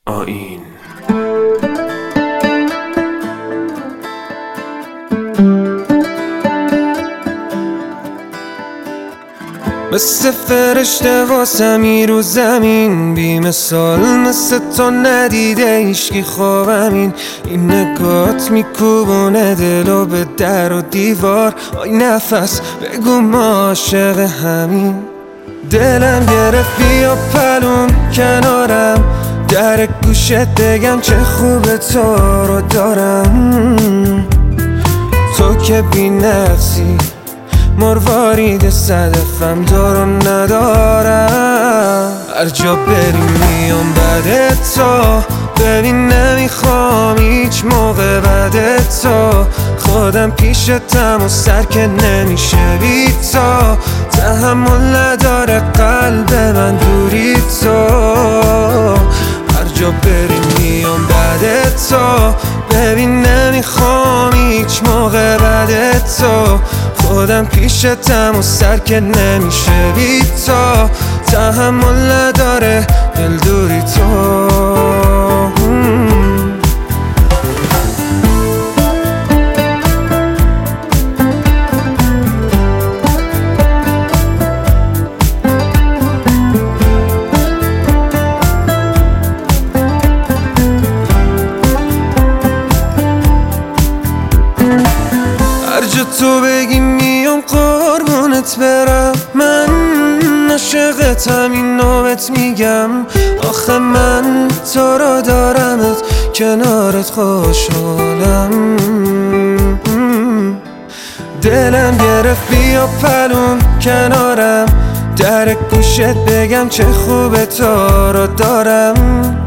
آیین مثل فرشته واسمی رو زمین، بی مثال مثل تو ندیده ایشکی خوابم. این نگات میکوبونه دلو به در و دیوار. آی نفس بگو ما عاشق همین. دلم گرفت بیا پلون کنارم، در گوشت بگم چه خوبه تو رو دارم. تو که بی نقصی مروارید صدفم دارو ندارم. هر جا بریم میام بعد تو، ببین نمیخوام هیچ موقع بعد تو. خودم پیشتم و سر که نمیشه بی تو. تحمل نداره قلب من دوری تو. هر جا بریم میام بعد تو، ببین نمیخوام هیچ موقع بعد تو. خودم پیشتم و سر که نمیشه بی تو. تحمل نداره دل دوری تو. هر جا تو بگی میام قربونت برم. من عاشقتم این نوبت میگم. آخه من تو را دارمت کنارت خوشحالم. دلم گرفت بیا پلون کنارم، در گوشت بگم چه خوبه تو را دارم.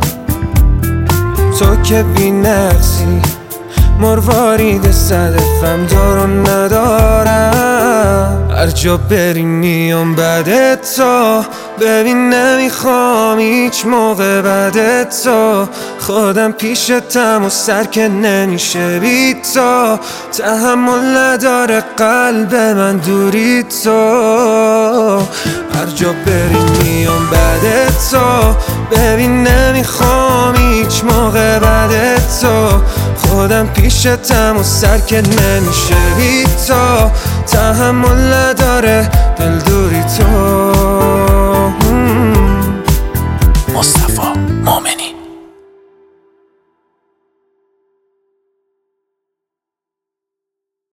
تو که بی نقصی مروارید صدفم دارو ندارم. هر جا بریم میام بعد تو، ببین نمیخوام هیچ موقع بعد تو. خودم پیشتم و سر که نمیشه بی تو. تحمل نداره قلب من دوری تو. هر جا بریم میام بعد تو، ببین نمیخوام هیچ موقع بعد تو. خودم پیشتم و سر که نمیشه بی تو. تحمل نداره دل دوری تو.